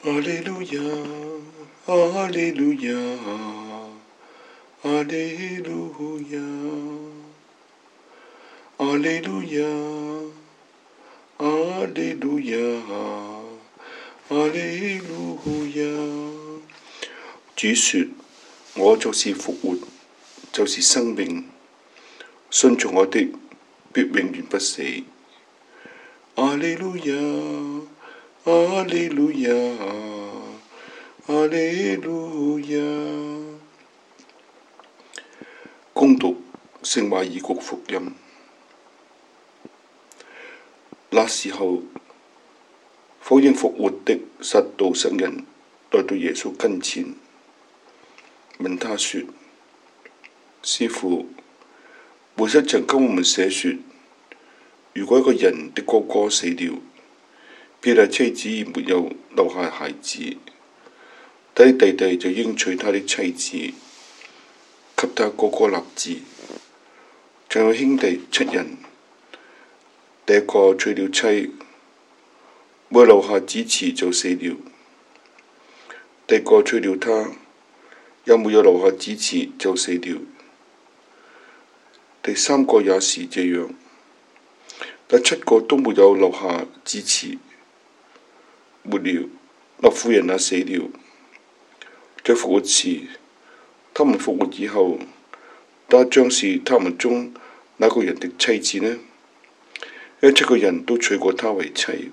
阿利路亞，阿利路亞，阿利路亞，阿利路亞，阿利路亞，阿利路亞。主說：我就是復活，就是生命，信從我的，必永遠不死。阿利路亞，阿利路亞，阿利路亞。恭讀聖馬爾谷福音。那時候，否認復活的撒杜塞人來到耶穌跟前，問他說：師傅，梅瑟曾跟我們寫說，如果一個人的哥哥死了，別離妻子而沒有留下孩子，他的弟弟就應娶他的妻子，給他哥哥立嗣。仲有兄弟7人，第一個娶了妻，沒有留下子嗣就死了；第二個娶了她，又沒有留下子嗣就死了；第三個也是這樣。第7個都沒有留下子嗣。末了，那婦人也死了。在復活時，他們復活以後，她將是他們中哪個人的妻子呢？因為7個人都娶過她為妻。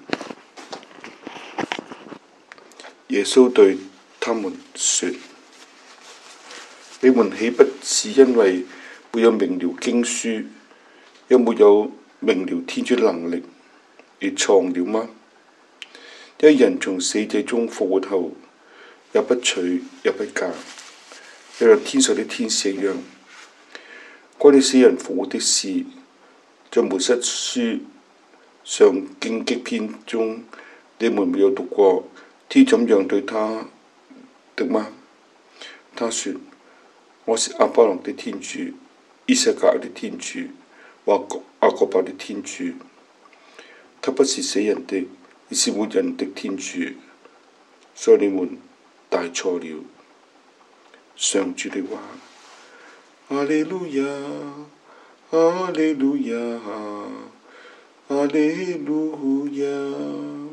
耶穌對他們說：你們豈不是因為沒有明了經書，又沒有明了天主能力而喪了嗎？因為人從死者中復活後，也不娶也不嫁，又像天上的天使一樣。關於死人復活的事，在梅瑟書上荊棘篇中，你們沒有讀過天怎樣對他的嗎？他說：我是亞巴郎的天主，依撒格的天主，或雅各伯的天主。他不是死人的，而是活人的天主。所以你們大錯了。上主的話。阿利路亞，阿利路亞，阿利路亞。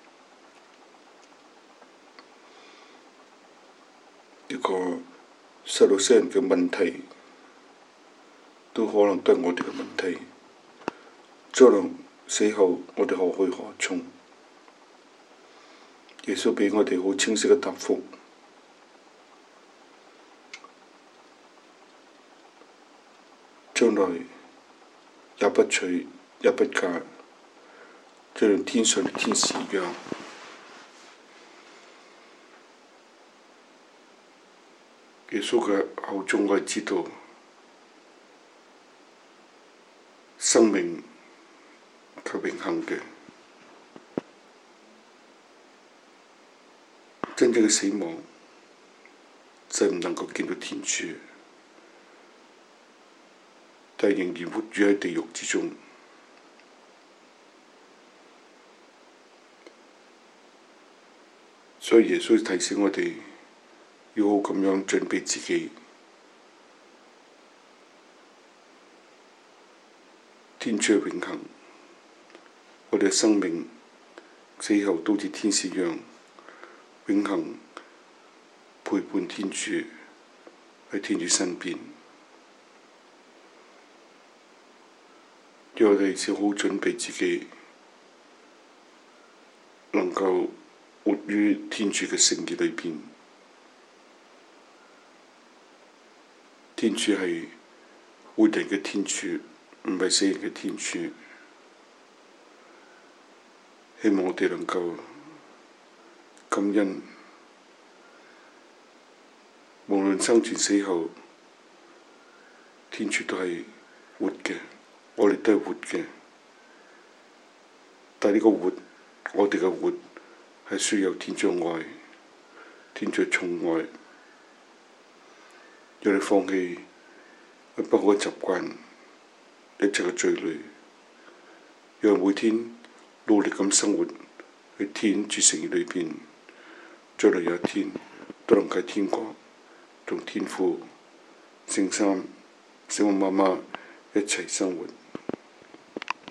一個撒杜塞人嘅問題，都可能都係我哋嘅問題。將來死後，我哋何去何從？耶穌俾我哋好清晰嘅答覆。將來也不娶也不嫁，就像天上的天使一樣。耶穌嘅口中我知道，生命係永恆嘅，真正嘅死亡就唔能夠見到天主，但係仍然活住喺地獄之中。所以耶穌提醒我哋要好咁樣準備自己。天主係永恆，我哋嘅生命死後都似天使一樣，永恆陪伴天主喺天主身邊。要我哋先好準備自己，能夠活於天主嘅聖潔裏邊。天主係活人嘅天主，唔係死人嘅天主。希望我哋能夠感恩，無論生前死後，天主都係活嘅，我哋都係活嘅。但係呢個活，我哋嘅活係需要有天主愛，天主寵愛。要你放棄不好嘅習慣，一切嘅罪累，讓每天努力咁生活喺天主聖言裏邊， 將來有一天都能喺天國同天父、聖三、聖母媽媽一齊生活。